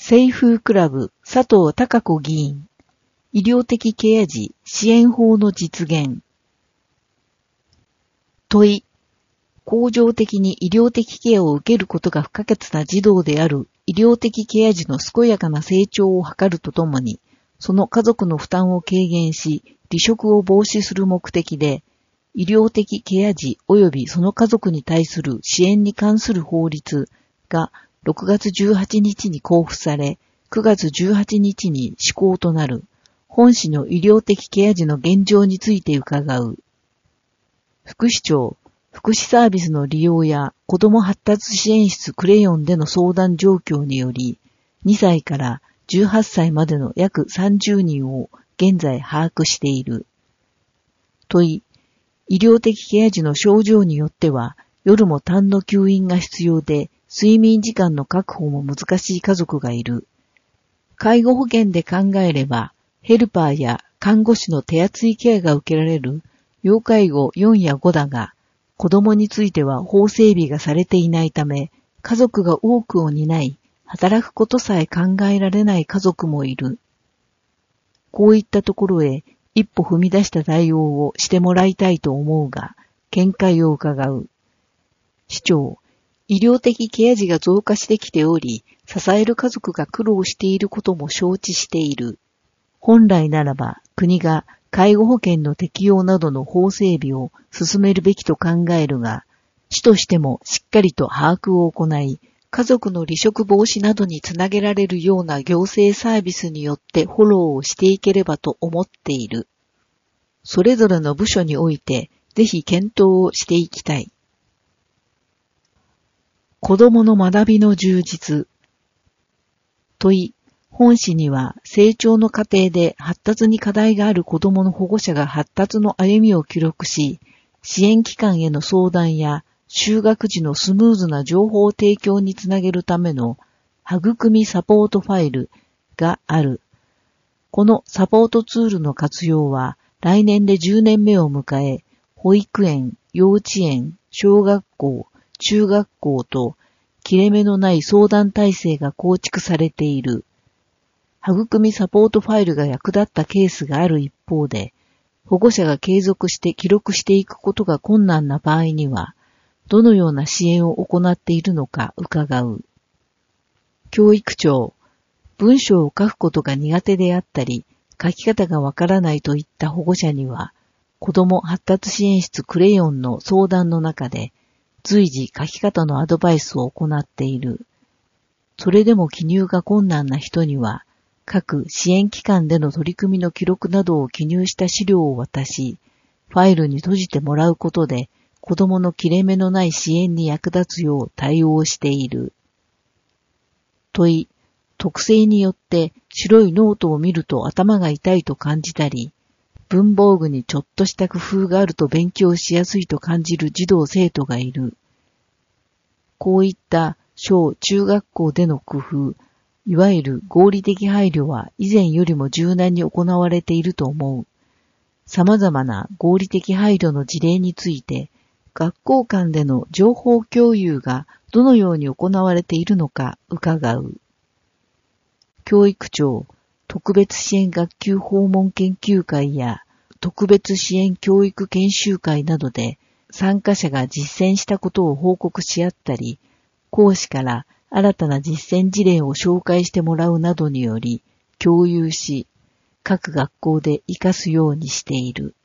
清風クラブ佐藤孝子議員、医療的ケア児支援法の実現。問い、恒常的に医療的ケアを受けることが不可欠な児童である医療的ケア児の健やかな成長を図るとともに、その家族の負担を軽減し、離職を防止する目的で、医療的ケア児及びその家族に対する支援に関する法律が6月18日に公布され、9月18日に施行となる、本市の医療的ケア児の現状について伺う。副市長、福祉サービスの利用や子ども発達支援室クレヨンでの相談状況により、2歳から18歳までの約30人を現在把握している。問い、医療的ケア児の症状によっては、夜も単の吸引が必要で、睡眠時間の確保も難しい家族がいる。介護保険で考えれば、ヘルパーや看護師の手厚いケアが受けられる要介護4や5だが、子供については法整備がされていないため、家族が多くを担い、働くことさえ考えられない家族もいる。こういったところへ一歩踏み出した対応をしてもらいたいと思うが、見解を伺う。市長、医療的ケア児が増加してきており、支える家族が苦労していることも承知している。本来ならば国が介護保険の適用などの法整備を進めるべきと考えるが、市としてもしっかりと把握を行い、家族の離職防止などにつなげられるような行政サービスによってフォローをしていければと思っている。それぞれの部署においてぜひ検討をしていきたい。子どもの学びの充実。問い、本市には成長の過程で発達に課題がある子どもの保護者が発達の歩みを記録し、支援機関への相談や就学時のスムーズな情報提供につなげるための育みサポートファイルがある。このサポートツールの活用は来年で10年目を迎え、保育園、幼稚園、小学校、中学校と切れ目のない相談体制が構築されている。育みサポートファイルが役立ったケースがある一方で、保護者が継続して記録していくことが困難な場合には、どのような支援を行っているのか伺う。教育長、文章を書くことが苦手であったり、書き方がわからないといった保護者には、子ども発達支援室クレヨンの相談の中で、随時書き方のアドバイスを行っている。それでも記入が困難な人には、各支援機関での取り組みの記録などを記入した資料を渡し、ファイルに閉じてもらうことで、子どもの切れ目のない支援に役立つよう対応している。問い、特性によって白いノートを見ると頭が痛いと感じたり、文房具にちょっとした工夫があると勉強しやすいと感じる児童生徒がいる。こういった小中学校での工夫、いわゆる合理的配慮は以前よりも柔軟に行われていると思う。様々な合理的配慮の事例について、学校間での情報共有がどのように行われているのか伺う。教育長、特別支援学級訪問研究会や特別支援教育研修会などで参加者が実践したことを報告し合ったり、講師から新たな実践事例を紹介してもらうなどにより共有し、各学校で活かすようにしている。